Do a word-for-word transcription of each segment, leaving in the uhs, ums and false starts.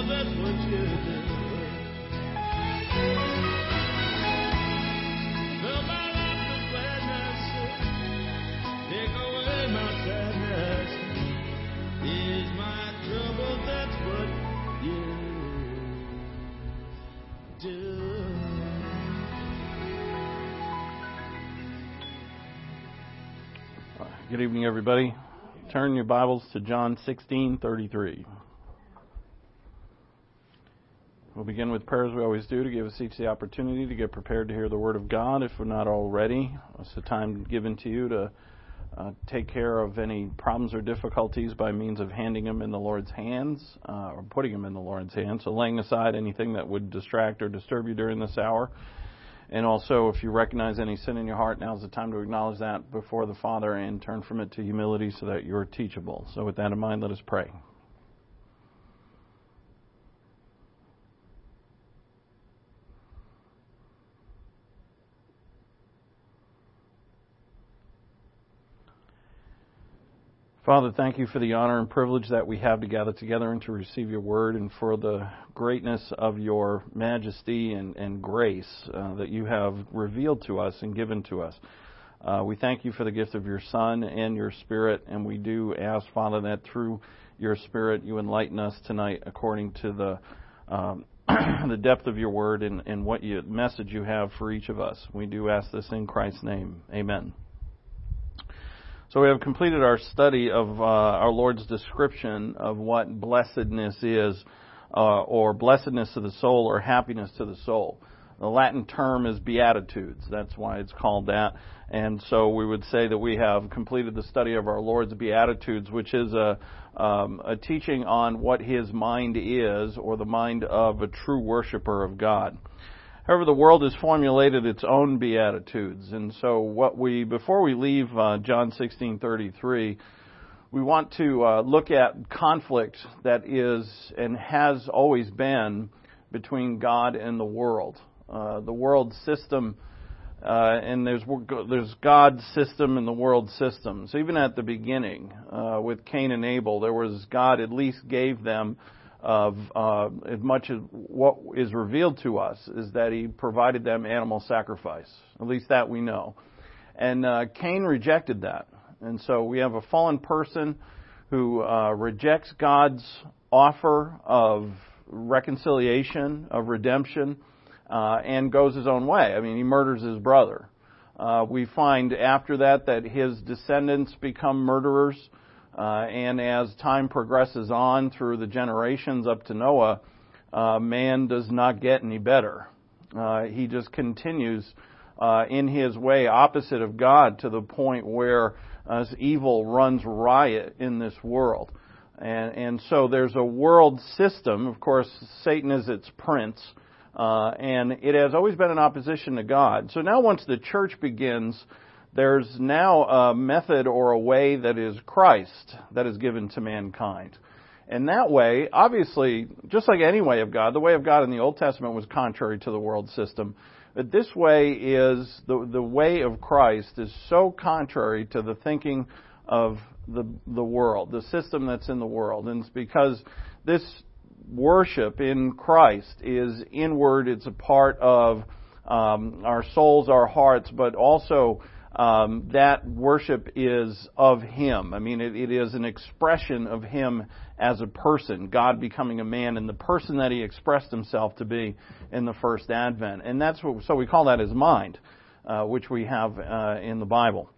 that's what you do. Fill my life with gladness, take away my sadness. Ease my trouble, that's what you do. Good evening, everybody. Turn your Bibles to John sixteen thirty-three. We'll begin with prayer as we always do to give us each the opportunity to get prepared to hear the Word of God if we're not already. It's the time given to you to uh, take care of any problems or difficulties by means of handing them in the Lord's hands uh, or putting them in the Lord's hands. So laying aside anything that would distract or disturb you during this hour. And also, if you recognize any sin in your heart, now's the time to acknowledge that before the Father and turn from it to humility so that you're teachable. So with that in mind, let us pray. Father, thank you for the honor and privilege that we have to gather together and to receive your word, and for the greatness of your majesty and, and grace uh, that you have revealed to us and given to us. Uh, we thank you for the gift of your Son and your Spirit, and we do ask, Father, that through your Spirit you enlighten us tonight according to the um, the depth of your word and, and what you, message you have for each of us. We do ask this in Christ's name. Amen. So we have completed our study of uh, our Lord's description of what blessedness is, uh, or blessedness to the soul, or happiness to the soul. The Latin term is beatitudes. That's why it's called that. And so we would say that we have completed the study of our Lord's beatitudes, which is a, um, a teaching on what His mind is, or the mind of a true worshiper of God. However, the world has formulated its own beatitudes, and so what we before we leave uh, John sixteen thirty-three, we want to uh, look at conflict that is and has always been between God and the world. Uh, the world system, uh, and there's there's God's system and the world system. So even at the beginning, uh, with Cain and Abel, there was God at least gave them. Of uh, as much as what is revealed to us is that He provided them animal sacrifice. At least that we know. And uh, Cain rejected that. And so we have a fallen person who uh, rejects God's offer of reconciliation, of redemption, uh, and goes his own way. I mean, he murders his brother. Uh, we find after that that his descendants become murderers. Uh, and as time progresses on through the generations up to Noah, uh, man does not get any better. Uh, he just continues uh, in his way opposite of God to the point where uh, evil runs riot in this world. And, and so there's a world system. Of course, Satan is its prince, uh, and it has always been in opposition to God. So now once the church begins, there's now a method or a way that is Christ that is given to mankind. And that way, obviously, just like any way of God, the way of God in the Old Testament was contrary to the world system. But this way is, the the way of Christ is so contrary to the thinking of the the world, the system that's in the world. And it's because this worship in Christ is inward, it's a part of um, our souls, our hearts, but also Um, that worship is of Him. I mean, it, it is an expression of Him as a person, God becoming a man, and the person that He expressed Himself to be in the first advent. And that's what, so we call that His mind, uh, which we have uh, in the Bible.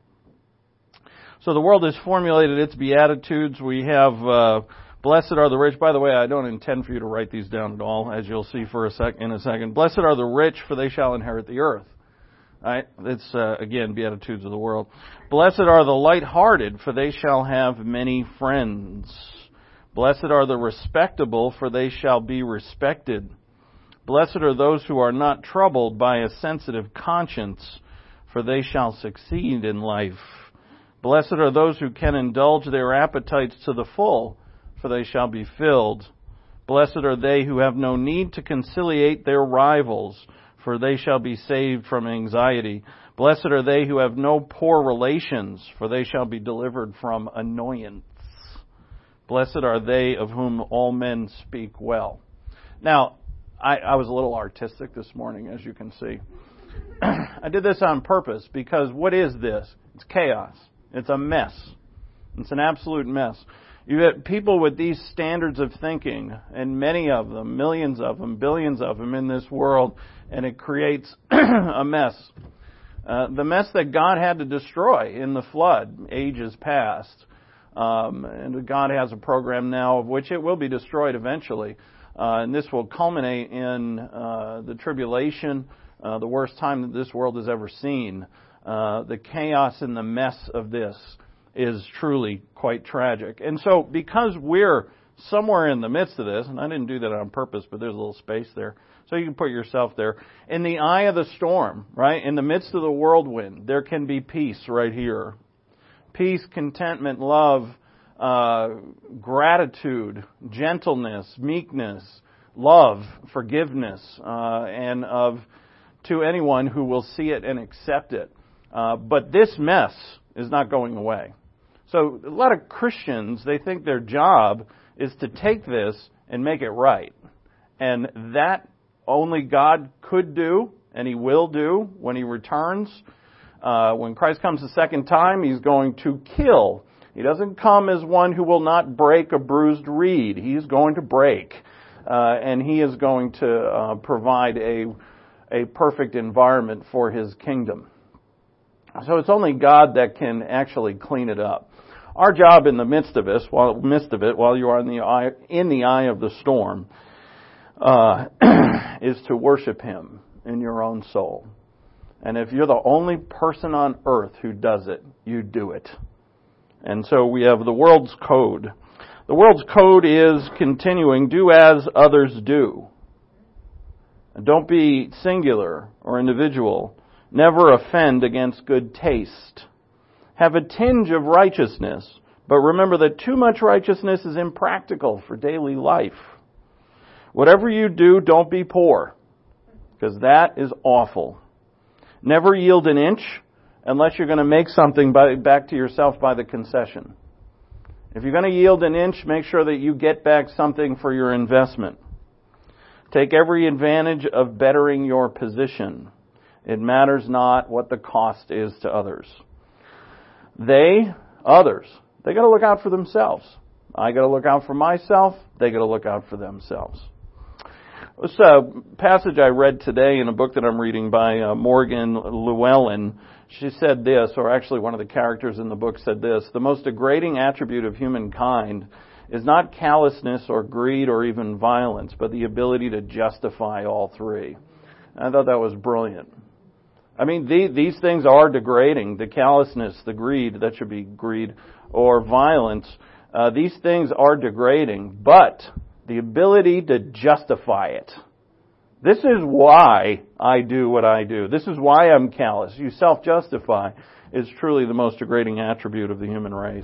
So the world has formulated its beatitudes. We have, uh, blessed are the rich. By the way, I don't intend for you to write these down at all, as you'll see for a sec in a second. Blessed are the rich, for they shall inherit the earth. Right? It's, uh, again, beatitudes of the world. Blessed are the light-hearted, for they shall have many friends. Blessed are the respectable, for they shall be respected. Blessed are those who are not troubled by a sensitive conscience, for they shall succeed in life. Blessed are those who can indulge their appetites to the full, for they shall be filled. Blessed are they who have no need to conciliate their rivals, for they shall be saved from anxiety. Blessed are they who have no poor relations, for they shall be delivered from annoyance. Blessed are they of whom all men speak well. Now, I, I was a little artistic this morning, as you can see. I did this on purpose because what is this? It's chaos. It's a mess. It's an absolute mess. You have people with these standards of thinking, and many of them, millions of them, billions of them in this world, and it creates a mess. Uh, the mess that God had to destroy in the flood, ages past. Um, and God has a program now of which it will be destroyed eventually. Uh, and this will culminate in uh, the tribulation, uh, the worst time that this world has ever seen. Uh, the chaos and the mess of this is truly quite tragic. And so because we're somewhere in the midst of this, and I didn't do that on purpose, but there's a little space there, so you can put yourself there. In the eye of the storm, right, in the midst of the whirlwind, there can be peace right here. Peace, contentment, love, uh, gratitude, gentleness, meekness, love, forgiveness, uh, and of to anyone who will see it and accept it. Uh, but this mess is not going away. So a lot of Christians, they think their job is to take this and make it right. And that only God could do, and He will do when He returns. Uh, when Christ comes the second time, He's going to kill. He doesn't come as one who will not break a bruised reed. He's going to break. Uh, and He is going to uh, provide a, a perfect environment for His kingdom. So it's only God that can actually clean it up. Our job in the midst of this, while midst of it, while you are in the eye, in the eye of the storm, uh, is to worship Him in your own soul. And if you're the only person on earth who does it, you do it. And so we have the world's code. The world's code is continuing, do as others do. And don't be singular or individual. Never offend against good taste. Have a tinge of righteousness, but remember that too much righteousness is impractical for daily life. Whatever you do, don't be poor, because that is awful. Never yield an inch unless you're going to make something by, back to yourself by the concession. If you're going to yield an inch, make sure that you get back something for your investment. Take every advantage of bettering your position. It matters not what the cost is to others. They, others, they got to look out for themselves. I got to look out for myself. They got to look out for themselves. This uh, passage I read today in a book that I'm reading by uh, Morgan Llewellyn, she said this, or actually one of the characters in the book said this: the most degrading attribute of humankind is not callousness or greed or even violence, but the ability to justify all three. And I thought that was brilliant. I mean, the, these things are degrading. The callousness, the greed, that should be greed, or violence. Uh, these things are degrading, but the ability to justify it. This is why I do what I do. This is why I'm callous. You self-justify is truly the most degrading attribute of the human race.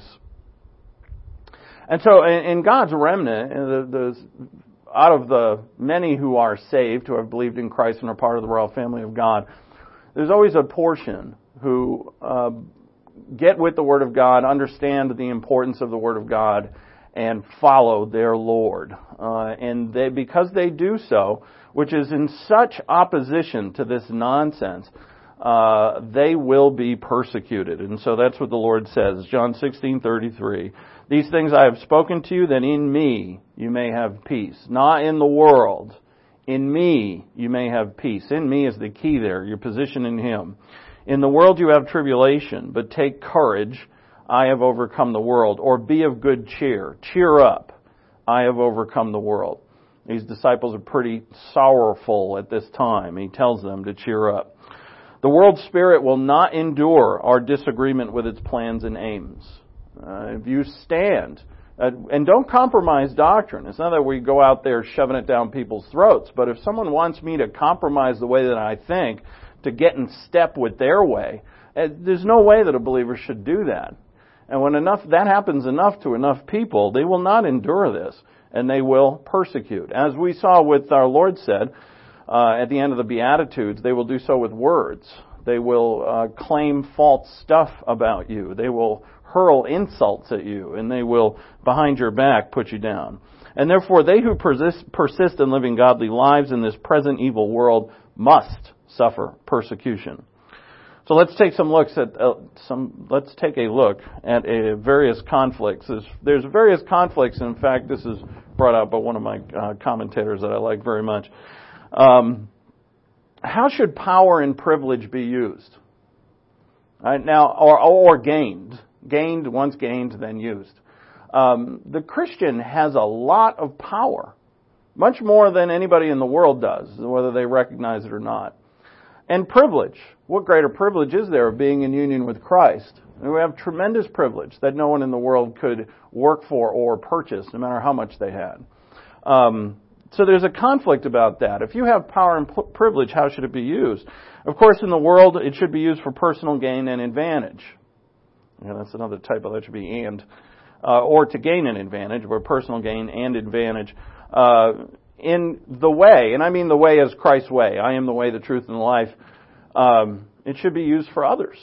And so in, in God's remnant, the, the, out of the many who are saved, who have believed in Christ and are part of the royal family of God, there's always a portion who uh, get with the Word of God, understand the importance of the Word of God, and follow their Lord. Uh, and they, because they do so, which is in such opposition to this nonsense, uh, they will be persecuted. And so that's what the Lord says, John sixteen thirty-three. These things I have spoken to you, that in me you may have peace. Not in the world. In me you may have peace. In me is the key there, your position in Him. In the world you have tribulation, but take courage. I have overcome the world. Or be of good cheer. Cheer up. I have overcome the world. These disciples are pretty sorrowful at this time. He tells them to cheer up. The world spirit will not endure our disagreement with its plans and aims. Uh, if you stand, uh, and don't compromise doctrine. It's not that we go out there shoving it down people's throats, but if someone wants me to compromise the way that I think to get in step with their way, uh, there's no way that a believer should do that. And when enough that happens enough to enough people, they will not endure this, and they will persecute. As we saw with our Lord said uh, at the end of the Beatitudes, they will do so with words. They will uh, claim false stuff about you. They will hurl insults at you, and they will, behind your back, put you down. And therefore, they who persist, persist in living godly lives in this present evil world must suffer persecution. So let's take some looks at uh, some. Let's take a look at uh, various conflicts. There's, there's various conflicts. In fact, this is brought out by one of my uh, commentators that I like very much. Um, how should power and privilege be used? Right, now, or, or gained, gained once gained, then used. Um, the Christian has a lot of power, much more than anybody in the world does, whether they recognize it or not. And privilege. What greater privilege is there of being in union with Christ? And we have tremendous privilege that no one in the world could work for or purchase, no matter how much they had. Um, so there's a conflict about that. If you have power and p- privilege, how should it be used? Of course, in the world, it should be used for personal gain and advantage. Yeah, that's another typo. That should be and. Uh, or to gain an advantage, or personal gain and advantage. Uh, in the way, and I mean the way as Christ's way. I am the way, the truth, and the life. Um, it should be used for others.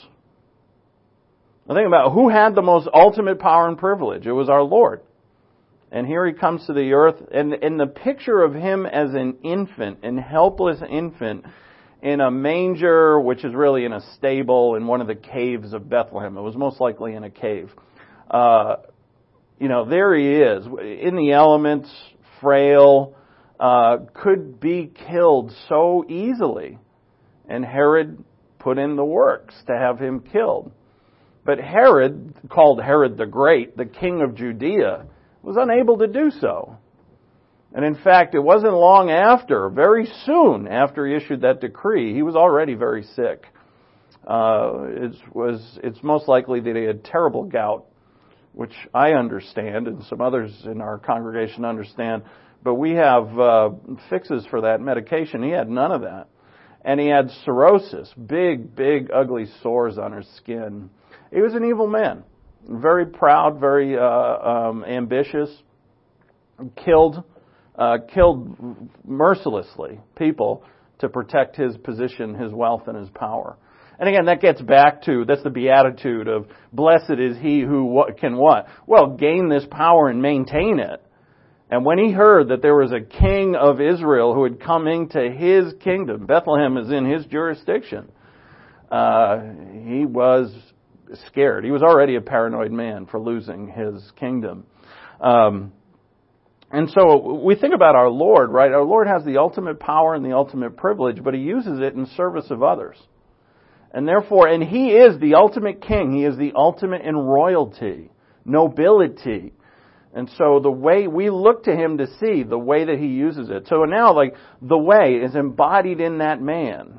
Now think about who had the most ultimate power and privilege. It was our Lord. And here He comes to the earth, and, and the picture of Him as an infant, an helpless infant, in a manger, which is really in a stable in one of the caves of Bethlehem. It was most likely in a cave. Uh, you know, there He is, in the elements, frail, uh, could be killed so easily. And Herod put in the works to have Him killed. But Herod, called Herod the Great, the king of Judea, was unable to do so. And in fact, it wasn't long after, very soon after he issued that decree, he was already very sick. Uh, it was, it's most likely that he had terrible gout, which I understand, and some others in our congregation understand. But we have uh, fixes for that medication. He had none of that. And he had cirrhosis, big, big, ugly sores on his skin. He was an evil man, very proud, very uh, um, ambitious, killed, uh, killed mercilessly people to protect his position, his wealth, and his power. And again, that gets back to, that's the beatitude of, blessed is he who can what? Well, gain this power and maintain it. And when he heard that there was a king of Israel who had come into his kingdom, Bethlehem is in his jurisdiction, uh, he was scared. He was already a paranoid man for losing his kingdom. Um, and so we think about our Lord, right? Our Lord has the ultimate power and the ultimate privilege, but He uses it in service of others. And therefore, and He is the ultimate king. He is the ultimate in royalty, nobility. And so the way we look to Him to see the way that He uses it. So now, like, the way is embodied in that man.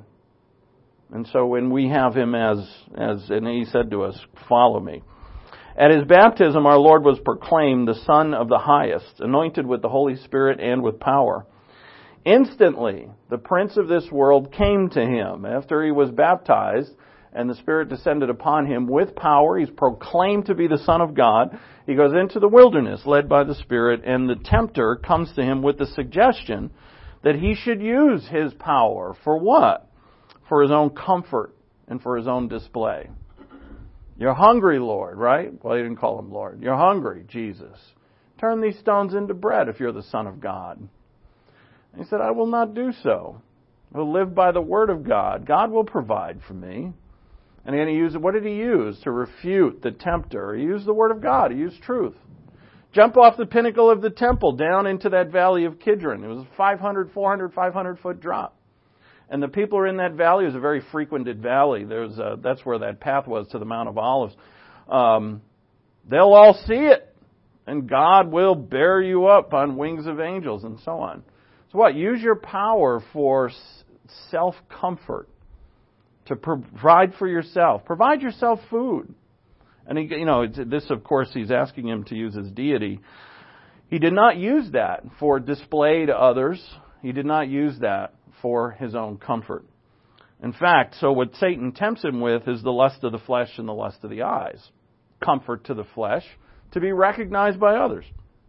And so when we have Him as, as, and He said to us, follow me. At His baptism, our Lord was proclaimed the Son of the Highest, anointed with the Holy Spirit and with power. Instantly, the prince of this world came to Him. After He was baptized and the Spirit descended upon Him with power, He's proclaimed to be the Son of God. He goes into the wilderness led by the Spirit, and the tempter comes to Him with the suggestion that He should use His power for what? For His own comfort and for His own display. You're hungry, Lord, right? Well, He didn't call Him Lord. You're hungry, Jesus. Turn these stones into bread if you're the Son of God. And He said, I will not do so. I will live by the Word of God. God will provide for me. And again, He used, what did He use to refute the tempter? He used the Word of God. He used truth. Jump off the pinnacle of the temple down into that valley of Kidron. It was a five hundred, four hundred, five hundred foot drop. And the people are in that valley. It was a very frequented valley. There's a, that's where that path was to the Mount of Olives. Um, they'll all see it. And God will bear you up on wings of angels and so on. So what? Use your power for self-comfort. To provide for yourself. Provide yourself food. And, he, you know, this, of course, He's asking him to use His deity. He did not use that for display to others. He did not use that for His own comfort. In fact, so what Satan tempts him with is the lust of the flesh and the lust of the eyes. Comfort to the flesh, to be recognized by others.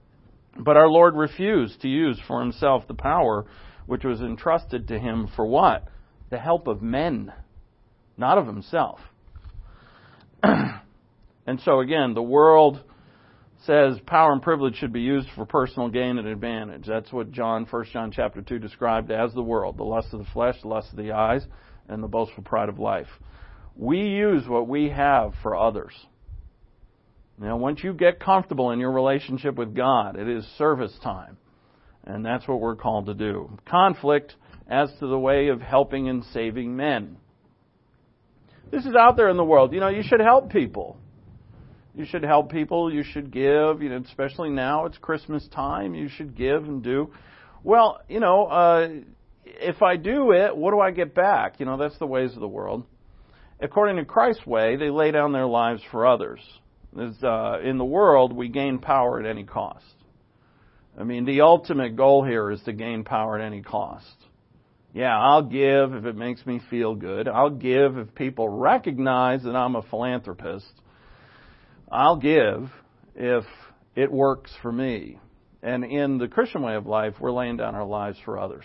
But our Lord refused to use for Himself the power which was entrusted to Him for what? The help of men. Not of Himself. And so again, the world says power and privilege should be used for personal gain and advantage. That's what John, First John chapter two described as the world, the lust of the flesh, the lust of the eyes, and the boastful pride of life. We use what we have for others. Now, once you get comfortable in your relationship with God, it is service time. And that's what we're called to do. Conflict as to the way of helping and saving men. This is out there in the world. You know, you should help people. You should help people. You should give. You know, especially now, it's Christmas time. You should give and do. Well, you know, uh, if I do it, what do I get back? You know, that's the ways of the world. According to Christ's way, they lay down their lives for others. Uh, in the world, we gain power at any cost. I mean, the ultimate goal here is to gain power at any cost. Yeah, I'll give if it makes me feel good. I'll give if people recognize that I'm a philanthropist. I'll give if it works for me. And in the Christian way of life, we're laying down our lives for others.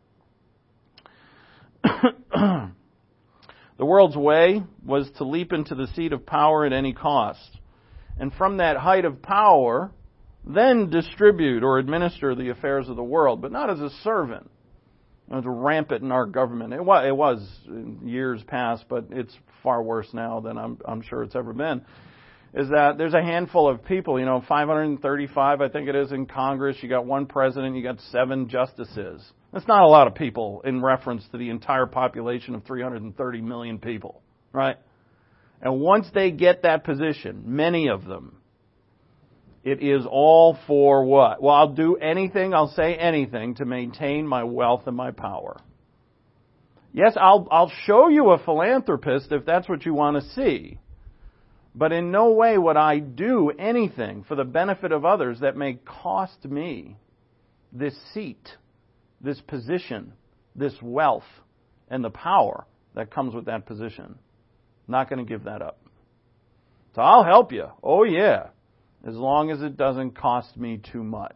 The world's way was to leap into the seat of power at any cost. And from that height of power, then distribute or administer the affairs of the world, but not as a servant. It was rampant in our government. It was, it was in years past, but it's far worse now than I'm, I'm sure it's ever been. Is that there's a handful of people, you know, five hundred thirty-five, I think it is, in Congress. You got one president, you got seven justices. That's not a lot of people in reference to the entire population of three hundred thirty million people, right? And once they get that position, many of them, it is all for what? Well, I'll do anything, I'll say anything to maintain my wealth and my power. Yes, I'll I'll show you a philanthropist if that's what you want to see. But in no way would I do anything for the benefit of others that may cost me this seat, this position, this wealth, and the power that comes with that position. Not going to give that up. So I'll help you. Oh, yeah. As long as it doesn't cost me too much.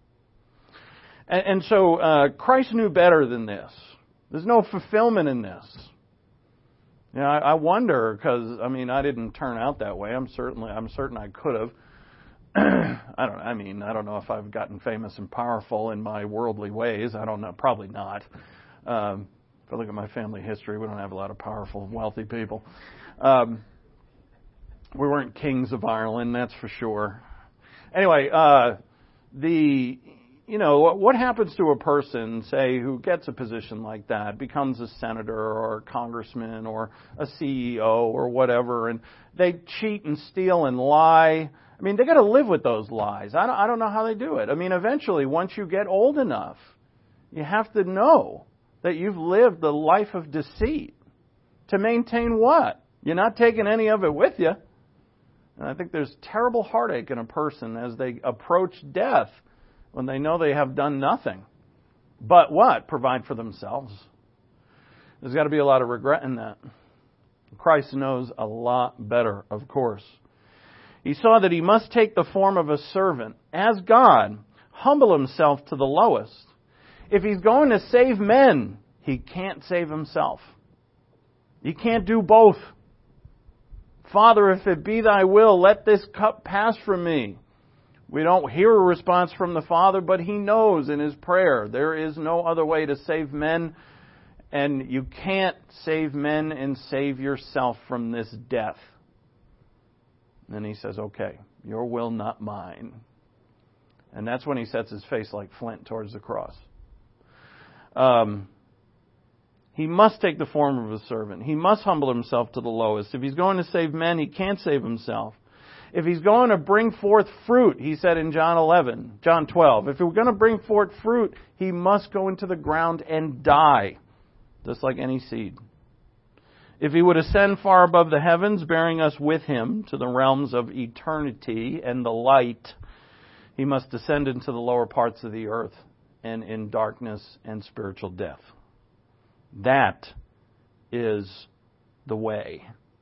And, and so uh, Christ knew better than this. There's no fulfillment in this. You know, I, I wonder, because, I mean, I didn't turn out that way. I'm certainly, I'm certain I could have. I don't I mean, I don't know if I've gotten famous and powerful in my worldly ways. I don't know. Probably not. Um, if I look at my family history, we don't have a lot of powerful, wealthy people. Um, we weren't kings of Ireland, that's for sure. Anyway, uh, the, you know, what happens to a person, say, who gets a position like that, becomes a senator or a congressman or a C E O or whatever, and they cheat and steal and lie. I mean, they got to live with those lies. I don't, I don't know how they do it. I mean, eventually, once you get old enough, you have to know that you've lived the life of deceit. To maintain what? You're not taking any of it with you. And I think there's terrible heartache in a person as they approach death when they know they have done nothing. But what? Provide for themselves. There's got to be a lot of regret in that. Christ knows a lot better, of course. He saw that he must take the form of a servant, as God, humble himself to the lowest. If he's going to save men, he can't save himself. He can't do both. Father, if it be thy will, let this cup pass from me. We don't hear a response from the Father, but he knows in his prayer there is no other way to save men, and you can't save men and save yourself from this death. And he says, okay, your will, not mine. And that's when he sets his face like flint towards the cross. Um, he must take the form of a servant. He must humble himself to the lowest. If he's going to save men, he can't save himself. If he's going to bring forth fruit, he said in John eleven, John twelve, if we're going to bring forth fruit, he must go into the ground and die, just like any seed. If he would ascend far above the heavens, bearing us with him to the realms of eternity and the light, he must descend into the lower parts of the earth and in darkness and spiritual death. That is the way.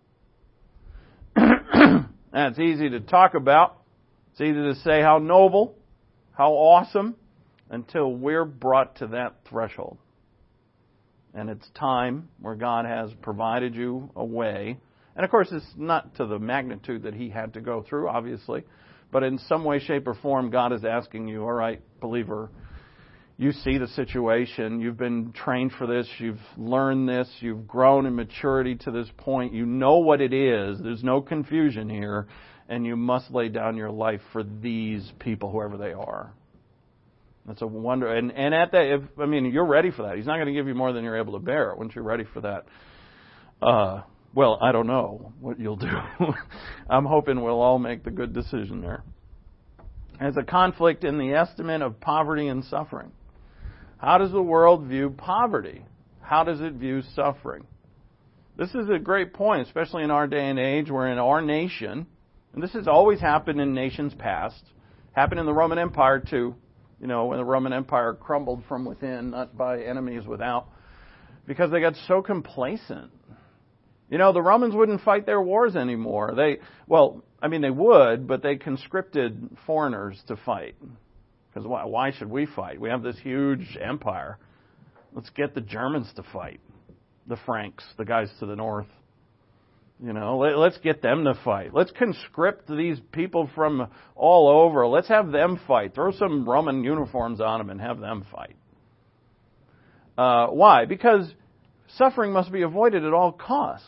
That's easy to talk about. It's easy to say how noble, how awesome, until we're brought to that threshold. And it's time where God has provided you a way. And of course, it's not to the magnitude that he had to go through, obviously. But in some way, shape, or form, God is asking you, all right, believer, you see the situation. You've been trained for this. You've learned this. You've grown in maturity to this point. You know what it is. There's no confusion here. And you must lay down your life for these people, whoever they are. That's a wonder. And, and at that, if, I mean, you're ready for that. He's not going to give you more than you're able to bear once you're ready for that. Uh, well, I don't know what you'll do. I'm hoping we'll all make the good decision there. There's a conflict in the estimate of poverty and suffering. How does the world view poverty? How does it view suffering? This is a great point, especially in our day and age, where in our nation, and this has always happened in nations past, happened in the Roman Empire too, you know, when the Roman Empire crumbled from within, not by enemies without, because they got so complacent. You know, the Romans wouldn't fight their wars anymore. They, well, I mean, they would, but they conscripted foreigners to fight. Because why, why should we fight? We have this huge empire. Let's get the Germans to fight. The Franks, the guys to the north. You know, let, let's get them to fight. Let's conscript these people from all over. Let's have them fight. Throw some Roman uniforms on them and have them fight. Uh, why? Because suffering must be avoided at all costs.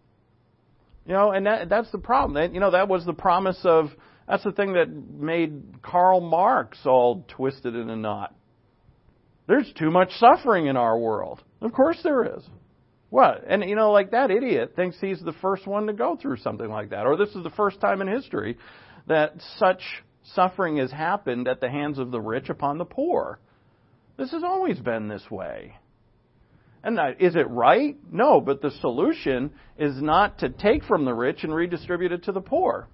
You know, and that, that's the problem. That, you know, that was the promise of, that's the thing that made Karl Marx all twisted in a knot. There's too much suffering in our world. Of course there is. What? And, you know, like that idiot thinks he's the first one to go through something like that. Or this is the first time in history that such suffering has happened at the hands of the rich upon the poor. This has always been this way. And is it right? No, but the solution is not to take from the rich and redistribute it to the poor.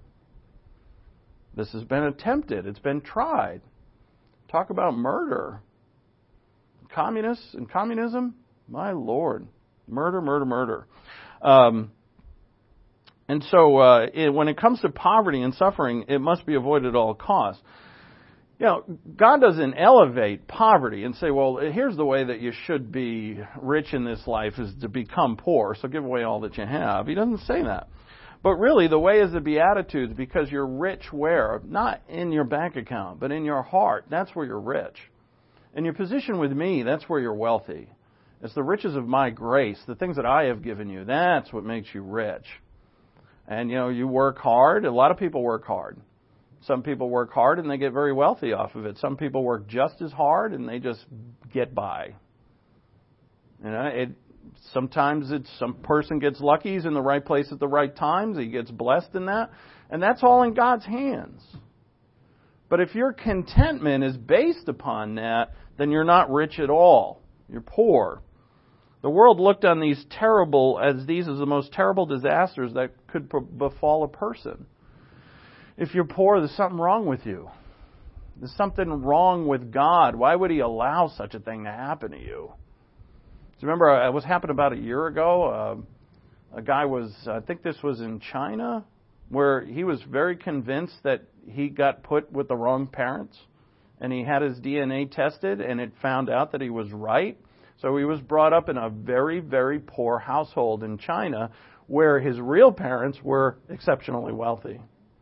This has been attempted. It's been tried. Talk about murder. Communists and communism? My Lord. Murder, murder, murder. Um, and so uh, it, when it comes to poverty and suffering, it must be avoided at all costs. You know, God doesn't elevate poverty and say, well, here's the way that you should be rich in this life is to become poor, so give away all that you have. He doesn't say that. But really, the way is the Beatitudes, because you're rich where? Not in your bank account, but in your heart. That's where you're rich. In your position with me, that's where you're wealthy. It's the riches of my grace, the things that I have given you. That's what makes you rich. And, you know, you work hard. A lot of people work hard. Some people work hard and they get very wealthy off of it. Some people work just as hard and they just get by. You know, it, sometimes it's some person gets lucky, he's in the right place at the right times, he gets blessed in that, and that's all in God's hands. But if your contentment is based upon that, then you're not rich at all. You're poor. The world looked on these terrible as these as the most terrible disasters that could befall a person. If you're poor, there's something wrong with you. There's something wrong with God. Why would He allow such a thing to happen to you? Do you remember uh, what happened about a year ago? Uh, a guy was, I think this was in China, where he was very convinced that he got put with the wrong parents. And he had his D N A tested, and it found out that he was right. So he was brought up in a very, very poor household in China, where his real parents were exceptionally wealthy.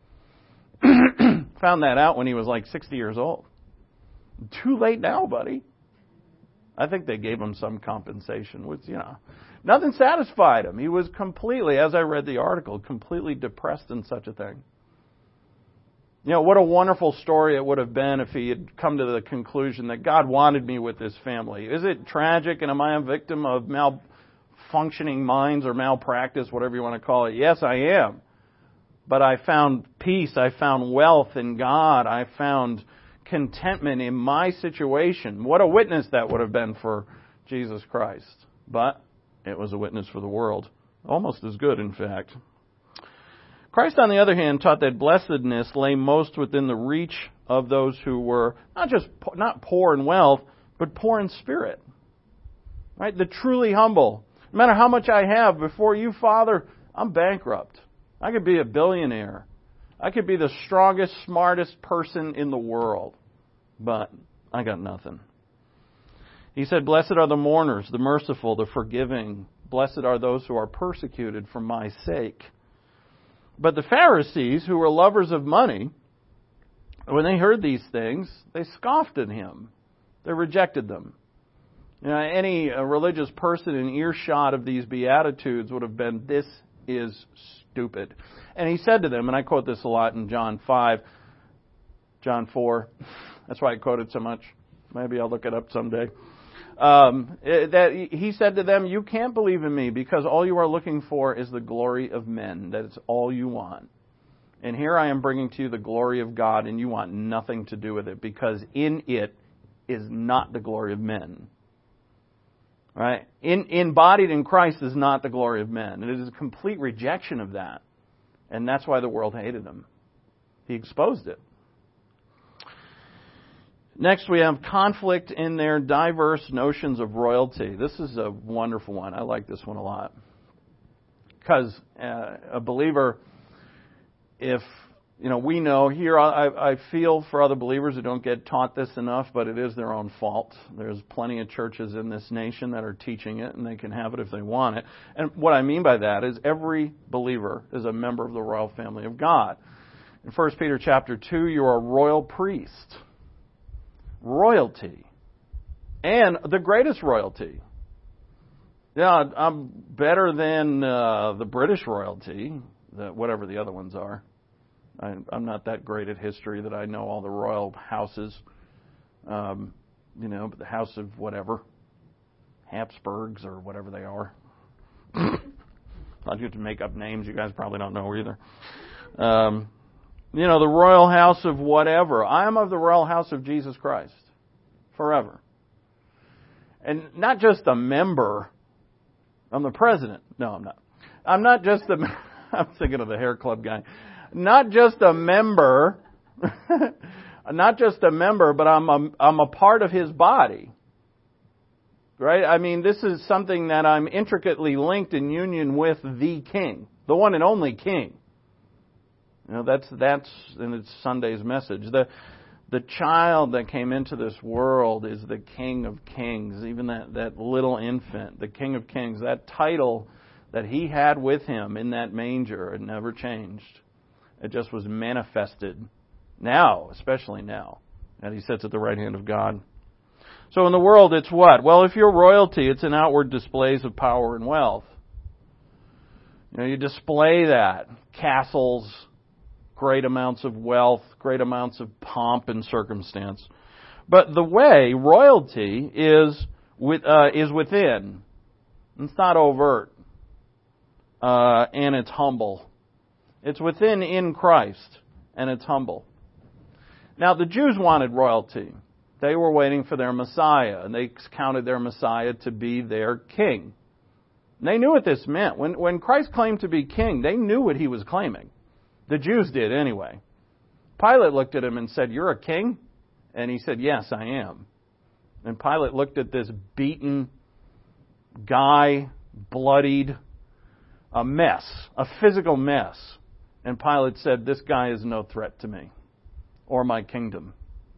Found that out when he was like sixty years old. Too late now, buddy. I think they gave him some compensation, which, you know, nothing satisfied him. He was completely, as I read the article, completely depressed in such a thing. You know, what a wonderful story it would have been if he had come to the conclusion that God wanted me with this family. Is it tragic, and am I a victim of malfunctioning minds or malpractice, whatever you want to call it? Yes, I am. But I found peace. I found wealth in God. I found contentment in my situation. What a witness that would have been for Jesus Christ. But it was a witness for the world. Almost as good, in fact. Christ, on the other hand, taught that blessedness lay most within the reach of those who were not just not poor in wealth, but poor in spirit. Right? The truly humble. No matter how much I have, before you, Father, I'm bankrupt. I could be a billionaire. I could be the strongest, smartest person in the world. But I got nothing. He said, blessed are the mourners, the merciful, the forgiving. Blessed are those who are persecuted for my sake. But the Pharisees, who were lovers of money, When they heard these things, they scoffed at him. They rejected them. You know, any uh, religious person in earshot of these Beatitudes would have been, this is stupid. And he said to them, and I quote this a lot in John five, John four, that's why I quote it so much. Maybe I'll look it up someday. Um, that he said to them, you can't believe in me because all you are looking for is the glory of men. That is all you want. And here I am bringing to you the glory of God, and you want nothing to do with it because in it is not the glory of men. Right? In, embodied in Christ is not the glory of men. And it is a complete rejection of that. And that's why the world hated him. He exposed it. Next, we have conflict in their diverse notions of royalty. This is a wonderful one. I like this one a lot. Because uh, a believer, if, you know, we know here, I, I feel for other believers who don't get taught this enough, but it is their own fault. There's plenty of churches in this nation that are teaching it, and they can have it if they want it. And what I mean by that is every believer is a member of the royal family of God. In First Peter chapter two, you're a royal priest. Royalty. And the greatest royalty. Yeah, I'm better than uh, the British royalty, the, whatever the other ones are. I, I'm not that great at history that I know all the royal houses. Um, you know, but the house of whatever. Habsburgs or whatever they are. I'll just make up names you guys probably don't know either. Um You know, the royal house of whatever. I am of the royal house of Jesus Christ. Forever. And not just a member. I'm the president. No, I'm not. I'm not just a... I'm thinking of the hair club guy. Not just a member. Not just a member, but I'm a, I'm a part of his body. Right? I mean, this is something that I'm intricately linked in union with the King. The one and only King. You know, that's, that's, and it's Sunday's message. The, the child that came into this world is the King of Kings. Even that, that little infant, the King of Kings, that title that he had with him in that manger, it never changed. It just was manifested now, especially now, that he sits at the right hand of God. So in the world, it's what? Well, if you're royalty, it's an outward displays of power and wealth. You know, you display that. Castles, great amounts of wealth, great amounts of pomp and circumstance. But the way royalty is with, uh, is within. It's not overt. Uh, and it's humble. It's within in Christ, and it's humble. Now, the Jews wanted royalty. They were waiting for their Messiah, and they counted their Messiah to be their king. And they knew what this meant. When, when Christ claimed to be king, they knew what he was claiming. The Jews did anyway. Pilate looked at him and said, "You're a king?" And he said, "Yes, I am." And Pilate looked at this beaten guy, bloodied, a mess, a physical mess. And Pilate said, "This guy is no threat to me or my kingdom."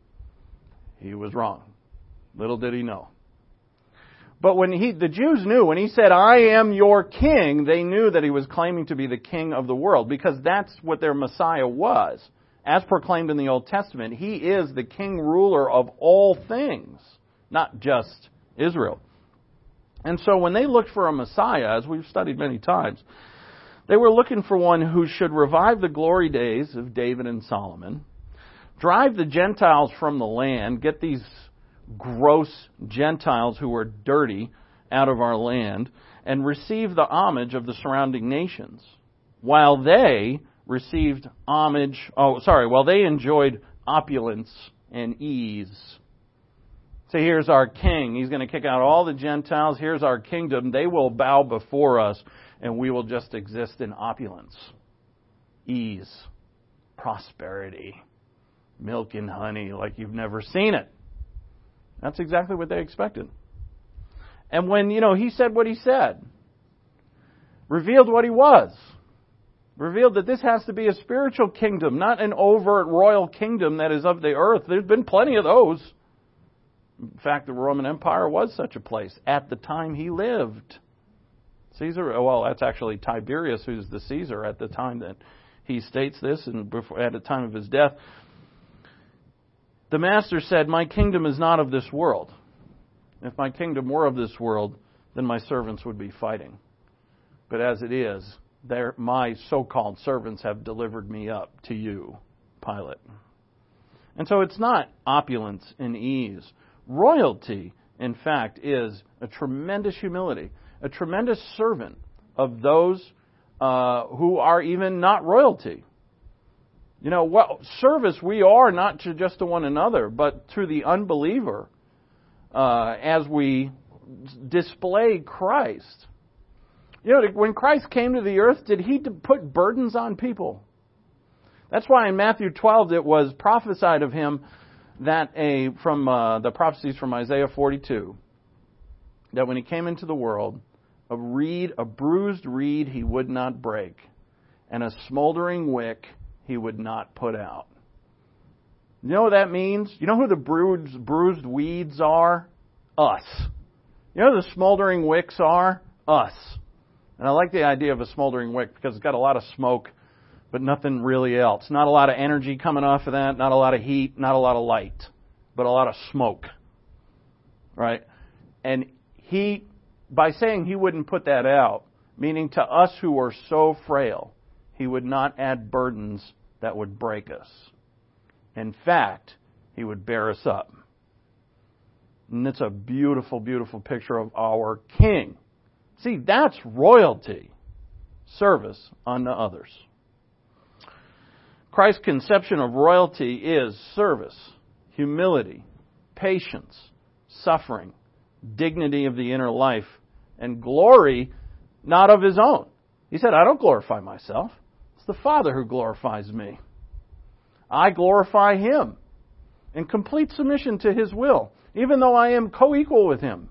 He was wrong. Little did he know. But when he, the Jews knew, when he said, "I am your king," they knew that he was claiming to be the king of the world, because that's what their Messiah was. As proclaimed in the Old Testament, he is the king ruler of all things, not just Israel. And so when they looked for a Messiah, as we've studied many times, they were looking for one who should revive the glory days of David and Solomon, drive the Gentiles from the land, get these gross Gentiles who were dirty out of our land, and receive the homage of the surrounding nations, while they received homage, oh, sorry, while they enjoyed opulence and ease. So here's our king. He's going to kick out all the Gentiles. Here's our kingdom. They will bow before us, and we will just exist in opulence, ease, prosperity, milk and honey like you've never seen it. That's exactly what they expected. And when, you know, he said what he said, revealed what he was, revealed that this has to be a spiritual kingdom, not an overt royal kingdom that is of the earth. There's been plenty of those. In fact, the Roman Empire was such a place at the time he lived. Caesar, well, that's actually Tiberius, who's the Caesar at the time that he states this, and before, at the time of his death. The master said, "My kingdom is not of this world. If my kingdom were of this world, then my servants would be fighting. But as it is, my so-called servants have delivered me up to you, Pilate." And so it's not opulence and ease. Royalty, in fact, is a tremendous humility, a tremendous servant of those uh, who are even not royalty. You know, what service we are not to just to one another, but to the unbeliever uh, as we display Christ. You know, when Christ came to the earth, did He put burdens on people? That's why in Matthew twelve it was prophesied of Him that a from uh, the prophecies from Isaiah forty-two, that when He came into the world, a reed, a bruised reed He would not break, and a smoldering wick He would not put out. You know what that means? You know who the bruised, bruised weeds are? Us. You know who the smoldering wicks are? Us. And I like the idea of a smoldering wick because it's got a lot of smoke, but nothing really else. Not a lot of energy coming off of that, not a lot of heat, not a lot of light, but a lot of smoke. Right? And He, by saying He wouldn't put that out, meaning to us who are so frail, He would not add burdens that would break us. In fact, He would bear us up. And it's a beautiful, beautiful picture of our King. See, that's royalty. Service unto others. Christ's conception of royalty is service, humility, patience, suffering, dignity of the inner life, and glory not of His own. He said, "I don't glorify myself. It's the Father who glorifies me. I glorify Him in complete submission to His will, even though I am co-equal with Him."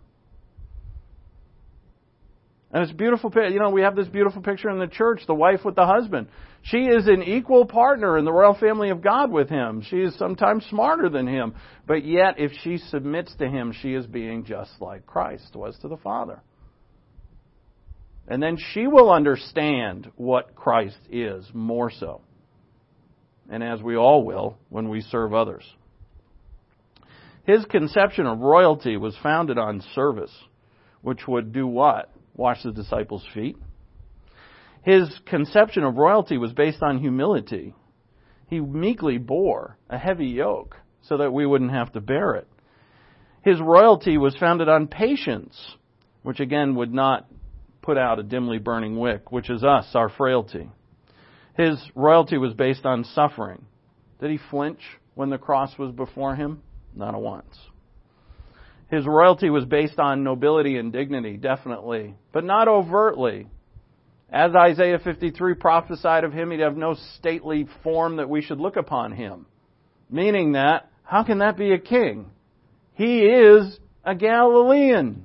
And it's beautiful. You know, we have this beautiful picture in the church, the wife with the husband. She is an equal partner in the royal family of God with him. She is sometimes smarter than him. But yet, if she submits to him, she is being just like Christ was to the Father. And then she will understand what Christ is more so. And as we all will when we serve others. His conception of royalty was founded on service, which would do what? Wash the disciples' feet. His conception of royalty was based on humility. He meekly bore a heavy yoke so that we wouldn't have to bear it. His royalty was founded on patience, which again would not put out a dimly burning wick, which is us, our frailty. His royalty was based on suffering. Did He flinch when the cross was before Him? Not a once. His royalty was based on nobility and dignity, definitely, but not overtly. As Isaiah fifty-three prophesied of Him, He'd have no stately form that we should look upon Him. Meaning that, how can that be a king? He is a Galilean.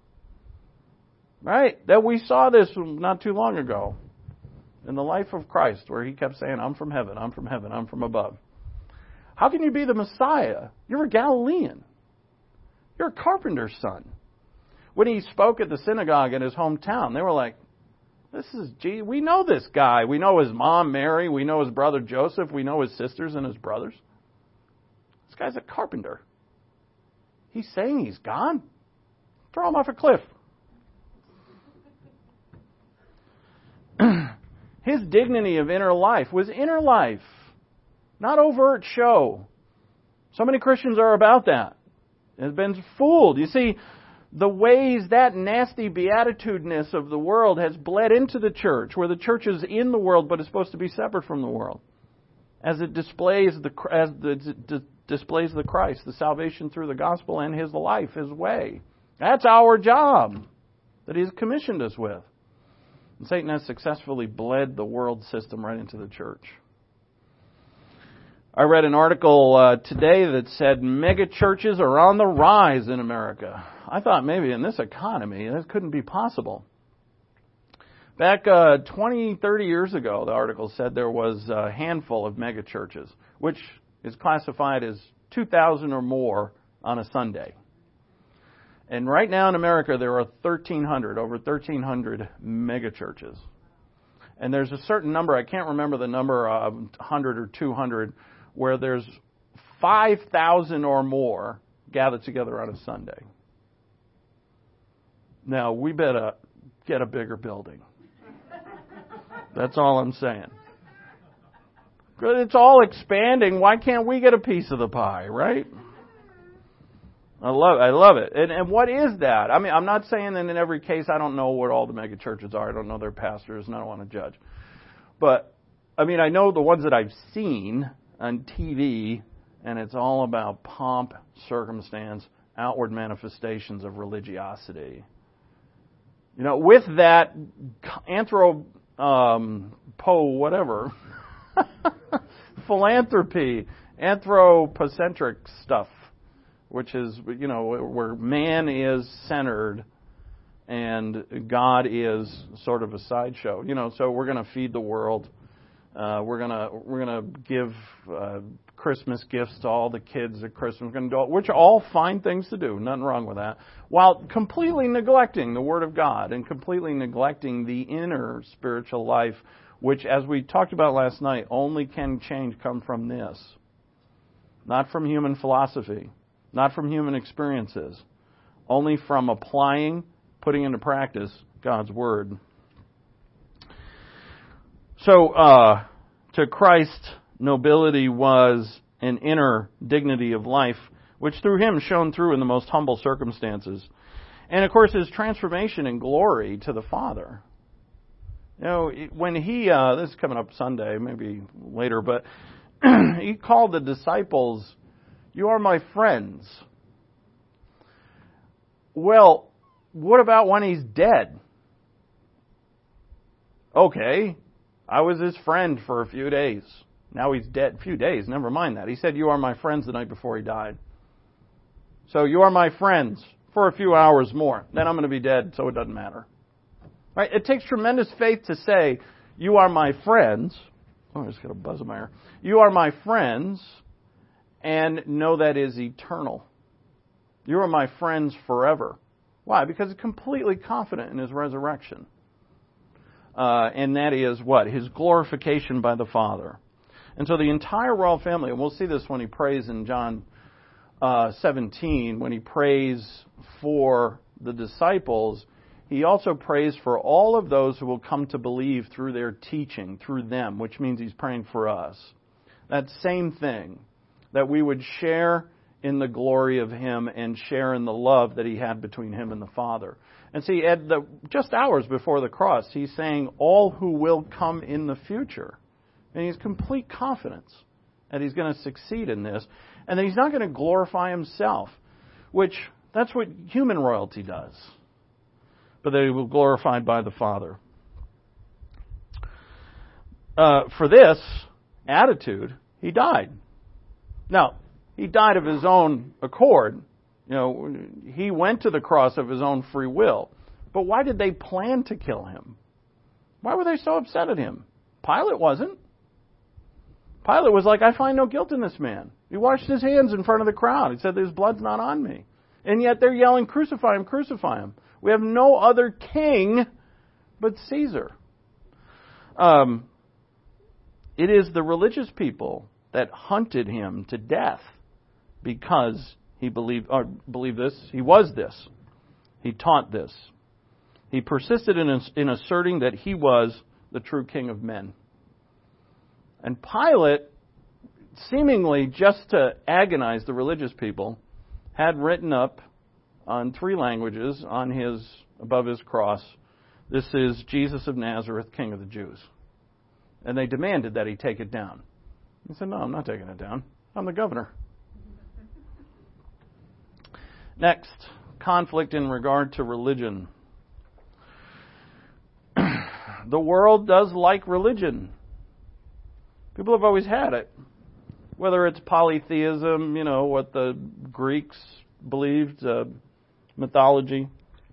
Right? That we saw this not too long ago in the life of Christ, where He kept saying, "I'm from heaven, I'm from heaven, I'm from above." How can you be the Messiah? You're a Galilean. You're a carpenter's son. When He spoke at the synagogue in His hometown, they were like, "This is, gee, we know this guy. We know his mom, Mary. We know his brother, Joseph. We know his sisters and his brothers. This guy's a carpenter. He's saying He's God? Throw him off a cliff." His dignity of inner life was inner life, not overt show. So many Christians are about that. Have been fooled. You see, the ways that nasty beatitudiness of the world has bled into the church, where the church is in the world but is supposed to be separate from the world, as it displays the as the d- displays the Christ, the salvation through the gospel and His life, His way. That's our job that He's commissioned us with. And Satan has successfully bled the world system right into the church. I read an article uh, today that said mega churches are on the rise in America. I thought maybe in this economy that couldn't be possible. Back uh, twenty, thirty years ago, the article said there was a handful of mega churches, which is classified as two thousand or more on a Sunday. And right now in America, there are thirteen hundred, over thirteen hundred mega churches. And there's a certain number, I can't remember the number, uh, one hundred or two hundred, where there's five thousand or more gathered together on a Sunday. Now, we better get a bigger building. That's all I'm saying. It's all expanding. Why can't we get a piece of the pie, right? I love, I love it. And, and what is that? I mean, I'm not saying that in every case. I don't know what all the mega churches are. I don't know their pastors, and I don't want to judge. But I mean, I know the ones that I've seen on T V, and it's all about pomp, circumstance, outward manifestations of religiosity. You know, with that anthropo, um, po, whatever, philanthropy, anthropocentric stuff, which is, you know, where man is centered and God is sort of a sideshow. You know, so we're going to feed the world. Uh, we're gonna we're gonna give uh, Christmas gifts to all the kids at Christmas. We're gonna do, which are all fine things to do. Nothing wrong with that. While completely neglecting the Word of God and completely neglecting the inner spiritual life, which, as we talked about last night, only can change come from this, not from human philosophy, not from human experiences, only from applying, putting into practice God's Word. So, uh, to Christ, nobility was an inner dignity of life, which through Him shone through in the most humble circumstances. And, of course, His transformation in glory to the Father. You know, when He, uh, this is coming up Sunday, maybe later, but He called the disciples, "You are my friends." Well, what about when He's dead? Okay. I was His friend for a few days. Now He's dead. A few days, never mind that. He said, "You are my friends," the night before He died. So, you are my friends for a few hours more. Then I'm going to be dead, so it doesn't matter. Right? It takes tremendous faith to say, "You are my friends." Oh, I just got a buzz in my ear. "You are my friends," and know that is eternal. You are my friends forever. Why? Because He's completely confident in His resurrection. Uh, and that is what? His glorification by the Father. And so the entire royal family, and we'll see this when He prays in John uh, seventeen, when He prays for the disciples, He also prays for all of those who will come to believe through their teaching, through them, which means He's praying for us. That same thing, that we would share in the glory of Him and share in the love that He had between Him and the Father. And see, at the, just hours before the cross, He's saying all who will come in the future. And He's complete confidence that He's going to succeed in this. And that He's not going to glorify Himself, which that's what human royalty does. But that He will be glorified by the Father. Uh, for this attitude, He died. Now, He died of His own accord. You know, He went to the cross of His own free will. But why did they plan to kill Him? Why were they so upset at Him? Pilate wasn't. Pilate was like, "I find no guilt in this man." He washed His hands in front of the crowd. He said, "His blood's not on me." And yet they're yelling, "Crucify Him, crucify Him." We have no other king but Caesar. Um, it is the religious people that hunted Him to death because He believed, or believed this. He was this. He taught this. He persisted in, in asserting that He was the true King of men. And Pilate, seemingly just to agonize the religious people, had written up on three languages on his above His cross, "This is Jesus of Nazareth, King of the Jews." And they demanded that He take it down. He said, "No, I'm not taking it down. I'm the governor." Next, conflict in regard to religion. The world does like religion. People have always had it. Whether it's polytheism, you know, what the Greeks believed, uh, mythology.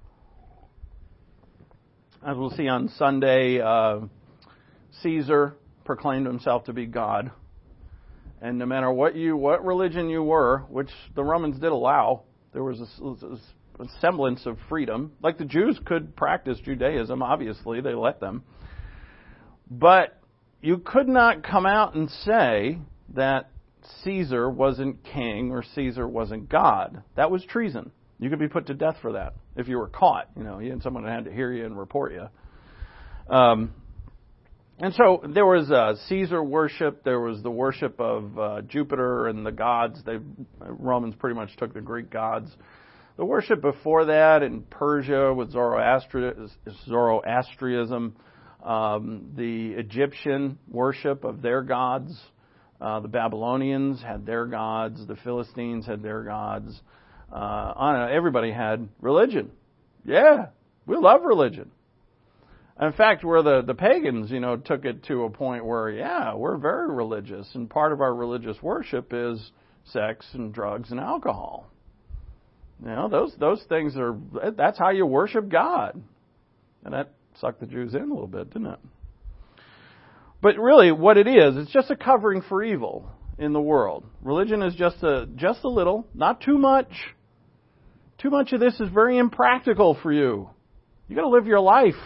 As we'll see on Sunday, uh, Caesar proclaimed himself to be God. And no matter what you, what religion you were, which the Romans did allow, there was a, a semblance of freedom. Like the Jews could practice Judaism, obviously, they let them. But you could not come out and say that Caesar wasn't king or Caesar wasn't God. That was treason. You could be put to death for that if you were caught. You know, you had someone that had to hear you and report you. Um, and so there was uh, Caesar worship. There was the worship of uh, Jupiter and the gods. They Romans pretty much took the Greek gods. The worship before that in Persia with Zoroastri- Zoroastrianism, um, the Egyptian worship of their gods. Uh, the Babylonians had their gods. The Philistines had their gods. Uh, on, everybody had religion. Yeah, we love religion. In fact, where the, the pagans, you know, took it to a point where, yeah, we're very religious, and part of our religious worship is sex and drugs and alcohol. You know, those those things are, that's how you worship God. And that sucked the Jews in a little bit, didn't it? But really, what it is, it's just a covering for evil in the world. Religion is just a just a little, not too much. Too much of this is very impractical for you. You got to live your life.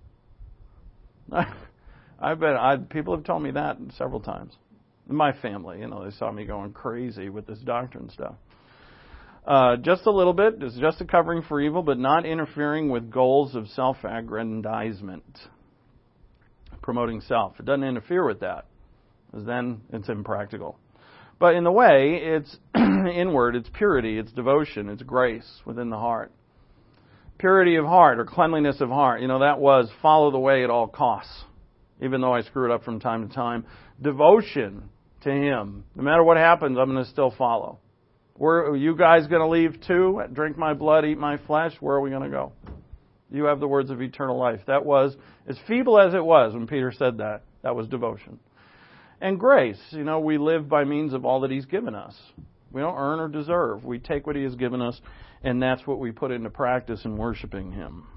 I've been, I, people have told me that several times. In my family, you know, they saw me going crazy with this doctrine stuff. Uh, just a little bit. It's just a covering for evil, but not interfering with goals of self-aggrandizement. Promoting self. It doesn't interfere with that, because then it's impractical. But in the way, it's inward, it's purity, it's devotion, it's grace within the heart. Purity of heart or cleanliness of heart, you know, that was follow the way at all costs, even though I screw it up from time to time. Devotion to Him. No matter what happens, I'm going to still follow. Where are you guys going to leave too? Drink my blood, eat my flesh? Where are we going to go? You have the words of eternal life. That was, as feeble as it was when Peter said that, that was devotion. And grace, you know, we live by means of all that He's given us. We don't earn or deserve. We take what He has given us, and that's what we put into practice in worshiping Him.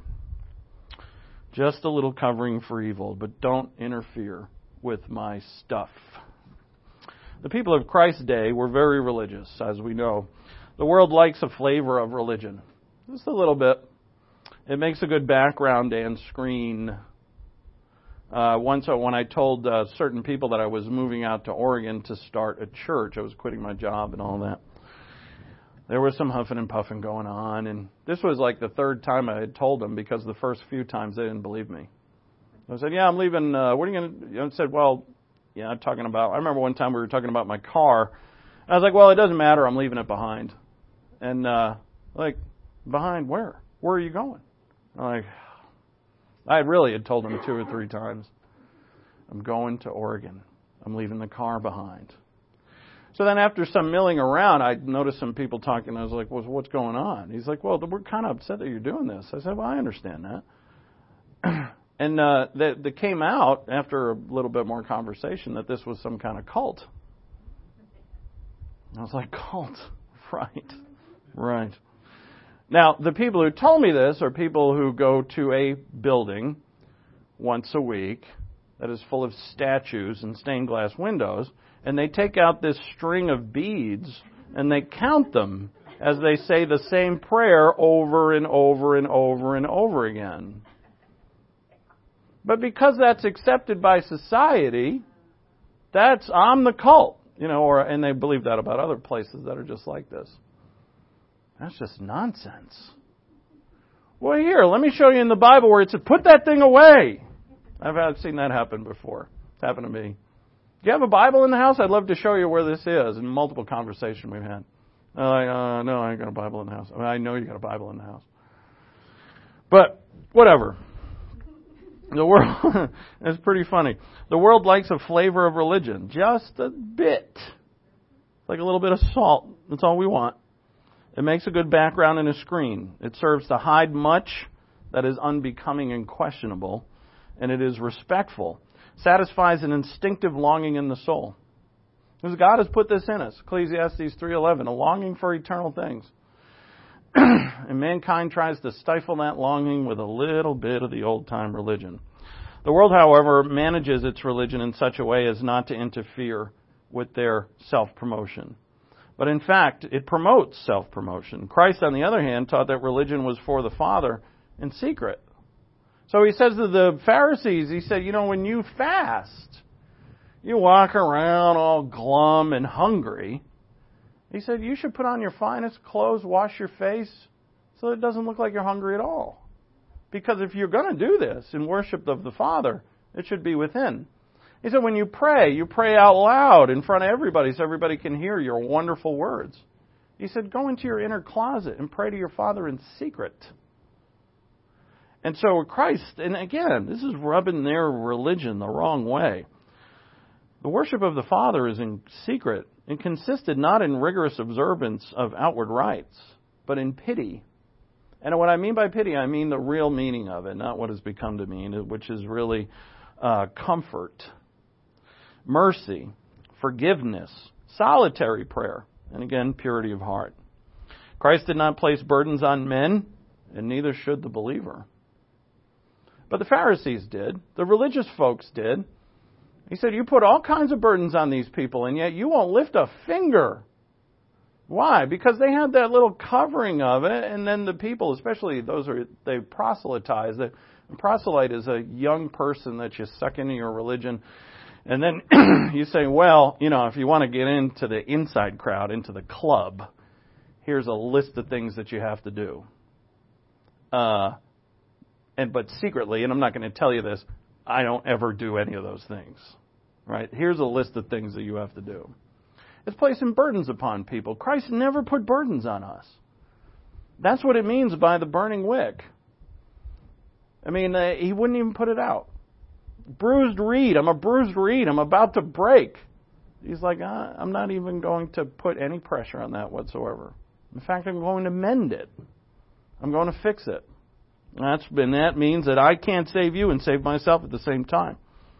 Just a little covering for evil, but don't interfere with my stuff. The people of Christ's day were very religious, as we know. The world likes a flavor of religion. Just a little bit. It makes a good background and screen. Uh, once when I told uh, certain people that I was moving out to Oregon to start a church, I was quitting my job and all that. There was some huffing and puffing going on, and this was like the third time I had told them, because the first few times they didn't believe me. I said, "Yeah, I'm leaving. Uh, what are you going to?" You know, I said, "Well, yeah, I'm talking about." I remember one time we were talking about my car. And I was like, "Well, it doesn't matter. I'm leaving it behind." And uh, like, behind where? Where are you going? I'm like, I really had told them two or three times, I'm going to Oregon. I'm leaving the car behind. So then after some milling around, I noticed some people talking. I was like, well, what's going on? He's like, well, we're kind of upset that you're doing this. I said, well, I understand that. And uh, that, that came out after a little bit more conversation that this was some kind of cult. I was like, cult? Right. Right. Now, the people who told me this are people who go to a building once a week that is full of statues and stained glass windows, and they take out this string of beads and they count them as they say the same prayer over and over and over and over again. But because that's accepted by society, that's, I'm the cult, you know, or, and they believe that about other places that are just like this. That's just nonsense. Well, here, let me show you in the Bible where it said, put that thing away. I've, I've seen that happen before. It's happened to me. Do you have a Bible in the house? I'd love to show you where this is. In multiple conversations we've had. I'm like, uh, no, I ain't got a Bible in the house. I mean, I know you got a Bible in the house. But, whatever. The world, it's pretty funny. The world likes a flavor of religion. Just a bit. Like a little bit of salt. That's all we want. It makes a good background and a screen. It serves to hide much that is unbecoming and questionable, and it is respectful. Satisfies an instinctive longing in the soul. Because God has put this in us. Ecclesiastes three eleven, a longing for eternal things. And mankind tries to stifle that longing with a little bit of the old-time religion. The world, however, manages its religion in such a way as not to interfere with their self-promotion. But in fact, it promotes self-promotion. Christ, on the other hand, taught that religion was for the Father in secret. So he says to the Pharisees, he said, you know, when you fast, you walk around all glum and hungry. He said, you should put on your finest clothes, wash your face, so that it doesn't look like you're hungry at all. Because if you're going to do this in worship of the Father, it should be within. He said, when you pray, you pray out loud in front of everybody so everybody can hear your wonderful words. He said, go into your inner closet and pray to your Father in secret. And so Christ, and again, this is rubbing their religion the wrong way. The worship of the Father is in secret and consisted not in rigorous observance of outward rites, but in pity. And what I mean by pity, I mean the real meaning of it, not what has become to mean, which is really uh, comfort, mercy, forgiveness, solitary prayer, and again, purity of heart. Christ did not place burdens on men, and neither should the believer. But the Pharisees did. The religious folks did. He said, you put all kinds of burdens on these people, and yet you won't lift a finger. Why? Because they had that little covering of it, and then the people, especially those who they proselytize. A proselyte is a young person that you suck into your religion, and then you say, well, you know, if you want to get into the inside crowd, into the club, here's a list of things that you have to do. Uh, and but secretly, and I'm not going to tell you this, I don't ever do any of those things. Right? Here's a list of things that you have to do. It's placing burdens upon people. Christ never put burdens on us. That's what it means by the burning wick. I mean, uh, he wouldn't even put it out. Bruised reed. I'm a bruised reed. I'm about to break. He's like, uh, I'm not even going to put any pressure on that whatsoever. In fact, I'm going to mend it. I'm going to fix it. And that's and that means that I can't save you and save myself at the same time.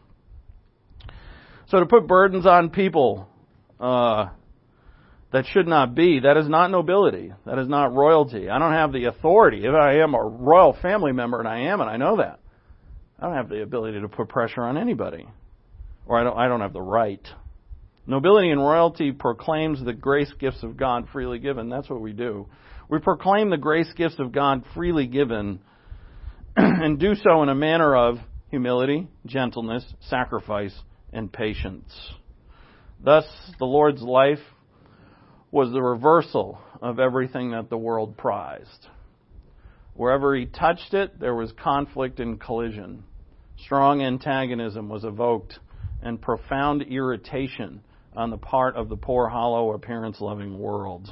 So to put burdens on people uh, that should not be, that is not nobility. That is not royalty. I don't have the authority. If I am a royal family member, and I am, and I know that, I don't have the ability to put pressure on anybody. Or I don't, I don't have the right. Nobility and royalty proclaims the grace gifts of God freely given. That's what we do. We proclaim the grace gifts of God freely given and do so in a manner of humility, gentleness, sacrifice, and patience. Thus, the Lord's life was the reversal of everything that the world prized. Wherever he touched it, there was conflict and collision. Strong antagonism was evoked and profound irritation on the part of the poor, hollow, appearance-loving world.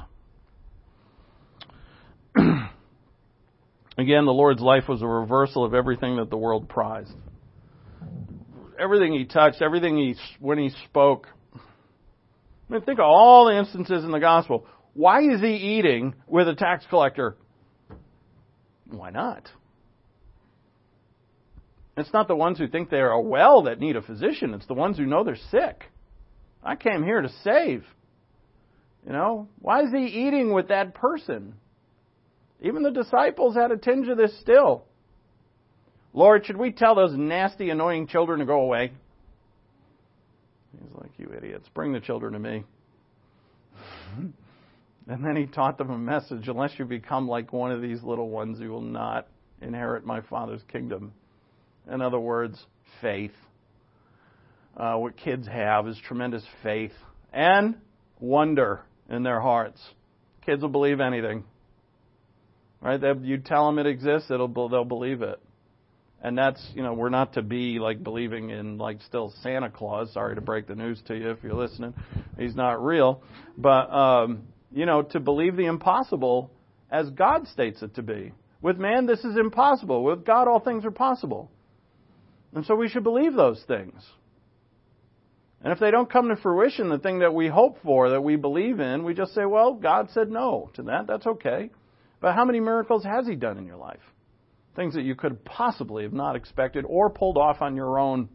Again, the Lord's life was a reversal of everything that the world prized. Everything he touched, everything he, when he spoke. I mean, think of all the instances in the gospel. Why is he eating with a tax collector? Why not? It's not the ones who think they are well that need a physician. It's the ones who know they're sick. I came here to save. You know, why is he eating with that person? Even the disciples had a tinge of this still. Lord, should we tell those nasty, annoying children to go away? He's like, you idiots, bring the children to me. And then he taught them a message. Unless you become like one of these little ones, you will not inherit my Father's kingdom. In other words, faith. Uh, what kids have is tremendous faith and wonder in their hearts. Kids will believe anything. Right? You tell them it exists, it'll they'll believe it. And that's, you know, we're not to be like believing in like still Santa Claus. Sorry to break the news to you if you're listening. He's not real. But, um, you know, to believe the impossible as God states it to be. With man, this is impossible. With God, all things are possible. And so we should believe those things. And if they don't come to fruition, the thing that we hope for, that we believe in, we just say, well, God said no to that. That's okay. But how many miracles has He done in your life? Things that you could possibly have not expected or pulled off on your own.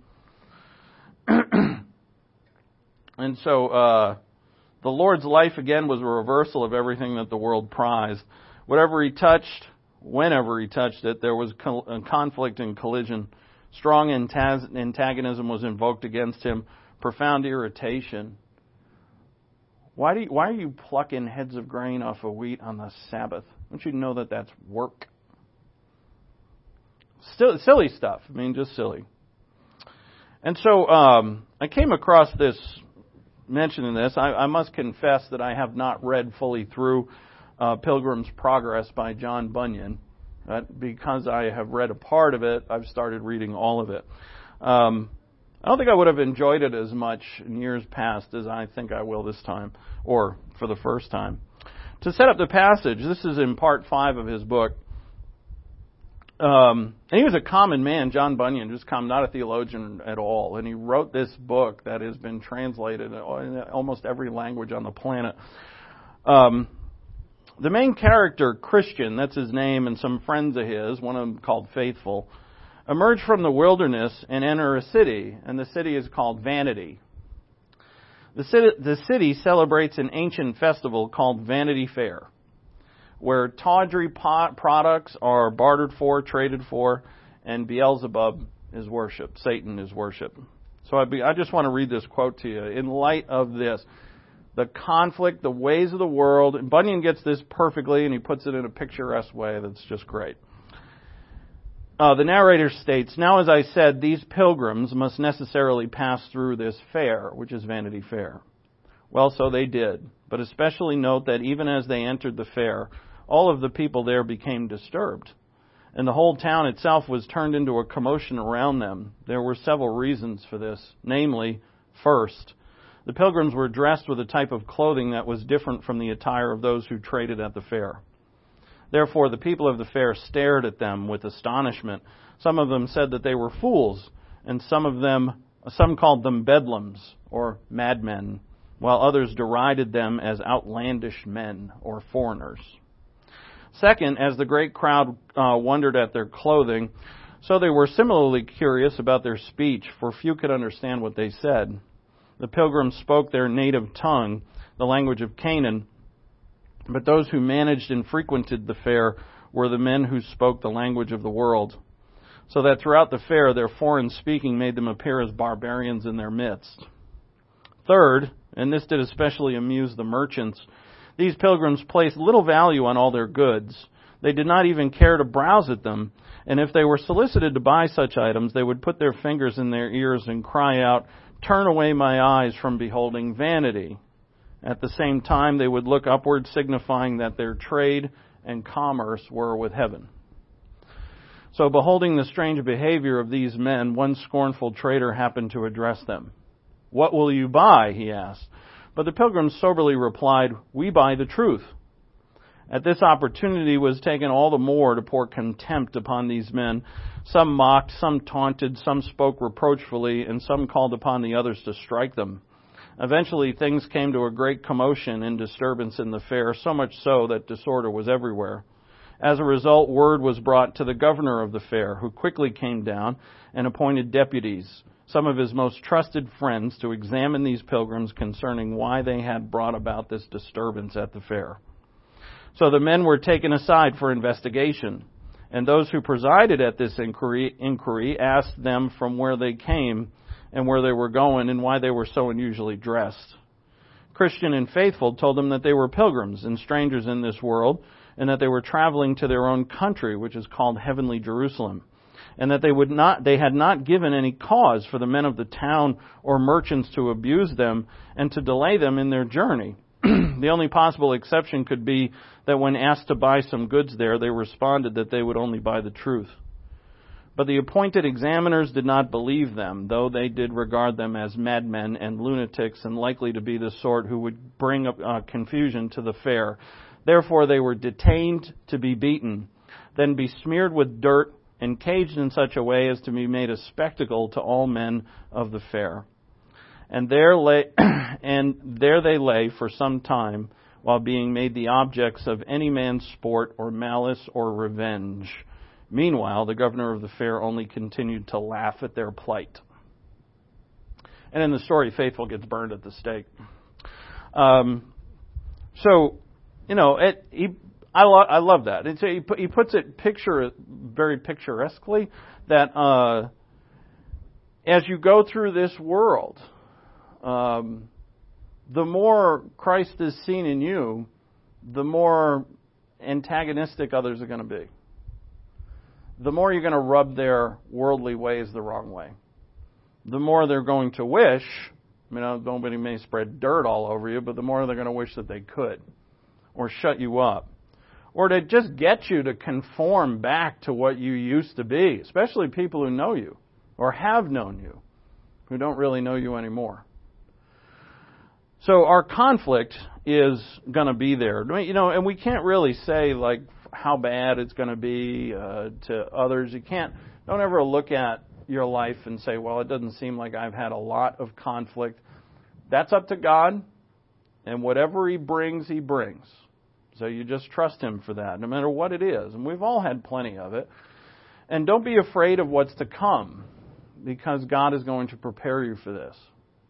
And so uh, the Lord's life, again, was a reversal of everything that the world prized. Whatever He touched, whenever He touched it, there was conflict and collision. Strong antagonism was invoked against Him. Profound irritation. Why do you, why are you plucking heads of grain off of wheat on the Sabbath? Don't you know that that's work? Still, silly stuff. I mean, just silly. And so, um, I came across this, mentioning this, I, I must confess that I have not read fully through uh, Pilgrim's Progress by John Bunyan. Uh, because I have read a part of it, I've started reading all of it. Um, I don't think I would have enjoyed it as much in years past as I think I will this time, or for the first time. To set up the passage, this is in part five of his book. Um, and he was a common man, John Bunyan, just common, not a theologian at all. And he wrote this book that has been translated in almost every language on the planet. Um, the main character, Christian, that's his name, and some friends of his, one of them called Faithful, emerge from the wilderness and enter a city, and the city is called Vanity. The city, the city celebrates an ancient festival called Vanity Fair, where tawdry pot products are bartered for, traded for, and Beelzebub is worshipped. Satan is worshipped. So I, be, I just want to read this quote to you. In light of this, the conflict, the ways of the world, and Bunyan gets this perfectly, and he puts it in a picturesque way that's just great. Uh, the narrator states, "Now, as I said, these pilgrims must necessarily pass through this fair," which is Vanity Fair. Well, so they did, but especially note that even as they entered the fair, all of the people there became disturbed, and the whole town itself was turned into a commotion around them. There were several reasons for this. Namely, first, the pilgrims were dressed with a type of clothing that was different from the attire of those who traded at the fair. Therefore, the people of the fair stared at them with astonishment. Some of them said that they were fools, and some of them, some called them bedlams, or madmen, while others derided them as outlandish men, or foreigners. Second, as the great crowd uh, wondered at their clothing, so they were similarly curious about their speech, for few could understand what they said. The pilgrims spoke their native tongue, the language of Canaan, but those who managed and frequented the fair were the men who spoke the language of the world, so that throughout the fair their foreign speaking made them appear as barbarians in their midst. Third, and this did especially amuse the merchants, these pilgrims placed little value on all their goods. They did not even care to browse at them, and if they were solicited to buy such items, they would put their fingers in their ears and cry out, "Turn away my eyes from beholding vanity." At the same time, they would look upward, signifying that their trade and commerce were with heaven. So, beholding the strange behavior of these men, one scornful trader happened to address them. "What will you buy?" he asked. But the pilgrims soberly replied, "We buy the truth." At this opportunity was taken all the more to pour contempt upon these men. Some mocked, some taunted, some spoke reproachfully, and some called upon the others to strike them. Eventually, things came to a great commotion and disturbance in the fair, so much so that disorder was everywhere. As a result, word was brought to the governor of the fair, who quickly came down and appointed deputies, some of his most trusted friends, to examine these pilgrims concerning why they had brought about this disturbance at the fair. So the men were taken aside for investigation, and those who presided at this inquiry, inquiry asked them from where they came and where they were going and why they were so unusually dressed. Christian and Faithful told them that they were pilgrims and strangers in this world, and that they were traveling to their own country, which is called Heavenly Jerusalem, and that they would not, they had not given any cause for the men of the town or merchants to abuse them and to delay them in their journey. The only possible exception could be that when asked to buy some goods there, they responded that they would only buy the truth. But the appointed examiners did not believe them, though they did regard them as madmen and lunatics and likely to be the sort who would bring up, uh, confusion to the fair. Therefore they were detained to be beaten, then besmeared with dirt and caged in such a way as to be made a spectacle to all men of the fair. And there lay, and there they lay for some time, while being made the objects of any man's sport or malice or revenge. Meanwhile, the governor of the fair only continued to laugh at their plight. And in the story, Faithful gets burned at the stake. Um, so, you know, it, he, I, lo- I love that. It's, he, he puts it picture very picturesquely that uh, as you go through this world, um, the more Christ is seen in you, the more antagonistic others are going to be. The more you're going to rub their worldly ways the wrong way. the more they're going to wish, you know, nobody may spread dirt all over you, but the more they're going to wish that they could, or shut you up, or to just get you to conform back to what you used to be, especially people who know you, or have known you, who don't really know you anymore. So our conflict is going to be there. You know, and we can't really say, like, how bad it's going to be uh, to others. You can't, don't ever look at your life and say, well, it doesn't seem like I've had a lot of conflict. That's up to God, and whatever He brings, He brings. So you just trust Him for that, no matter what it is. And we've all had plenty of it. And don't be afraid of what's to come, because God is going to prepare you for this.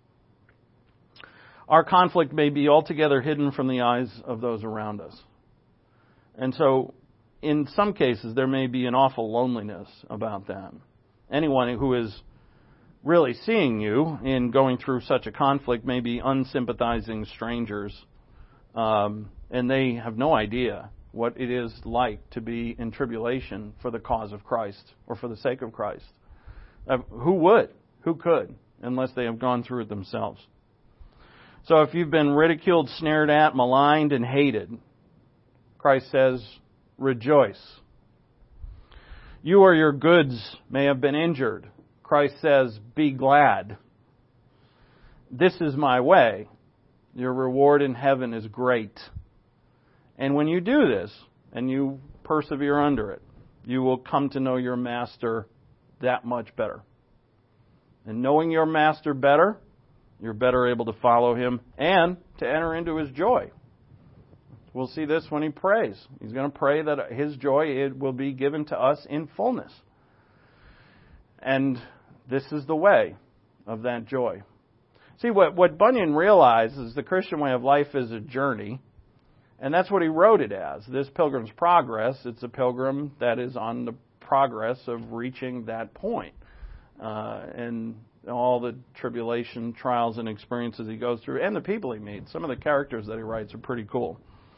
Our conflict may be altogether hidden from the eyes of those around us. And so, in some cases, there may be an awful loneliness about that. Anyone who is really seeing you in going through such a conflict may be unsympathizing strangers, um, and they have no idea what it is like to be in tribulation for the cause of Christ or for the sake of Christ. Uh, who would? Who could? Unless they have gone through it themselves. So if you've been ridiculed, snared at, maligned, and hated, Christ says, rejoice. You or your goods may have been injured. Christ says, be glad. This is my way. Your reward in heaven is great. And when you do this, and you persevere under it, you will come to know your Master that much better. And knowing your Master better, you're better able to follow Him and to enter into His joy. We'll see this when He prays. He's going to pray that His joy it will be given to us in fullness. And this is the way of that joy. See, what, what Bunyan realized is the Christian way of life is a journey. And that's what he wrote it as. This Pilgrim's Progress, it's a pilgrim that is on the progress of reaching that point. Uh, and all the tribulation, trials, and experiences he goes through, and the people he meets. Some of the characters that he writes are pretty cool.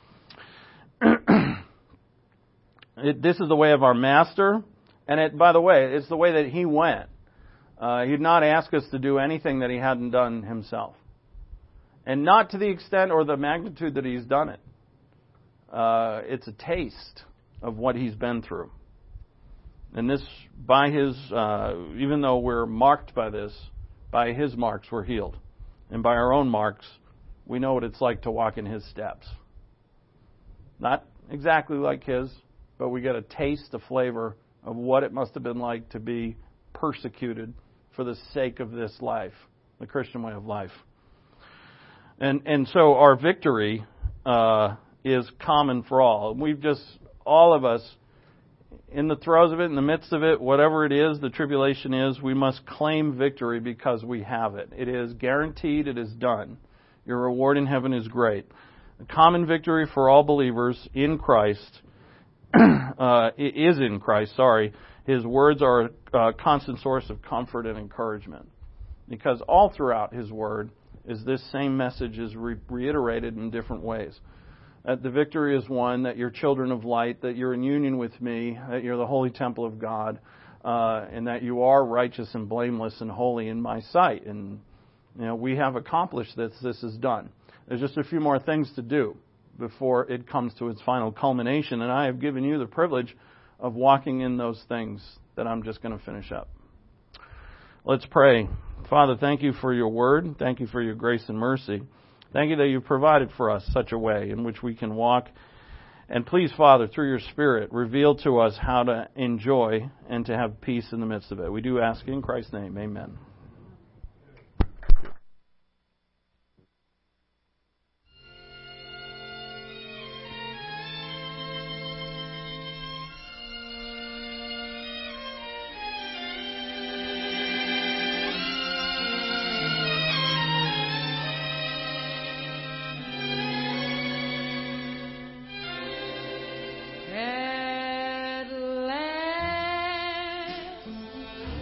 it, this is the way of our Master, and it, by the way, it's the way that He went. Uh, he'd not ask us to do anything that He hadn't done Himself. And not to the extent or the magnitude that He's done it. Uh, it's a taste of what He's been through. And this, by His, uh, even though we're marked by this, by His marks we're healed. And by our own marks, we know what it's like to walk in His steps. Not exactly like His, but we get a taste, a flavor of what it must have been like to be persecuted for the sake of this life, the Christian way of life. And and so our victory uh, is common for all. And we've just, all of us, in the throes of it, in the midst of it, whatever it is, the tribulation is, we must claim victory because we have it. It is guaranteed, it is done. Your reward in heaven is great. A common victory for all believers in Christ, uh, is in Christ, sorry. His words are a constant source of comfort and encouragement. Because all throughout His Word is this same message is re- reiterated in different ways. That the victory is won, that you're children of light, that you're in union with me, that you're the holy temple of God, uh, and that you are righteous and blameless and holy in my sight. And you know, we have accomplished this. This is done. There's just a few more things to do before it comes to its final culmination. And I have given you the privilege of walking in those things that I'm just going to finish up. Let's pray. Father, thank you for your word. Thank you for your grace and mercy. Thank you that you've provided for us such a way in which we can walk. And please, Father, through your Spirit, reveal to us how to enjoy and to have peace in the midst of it. We do ask in Christ's name. Amen.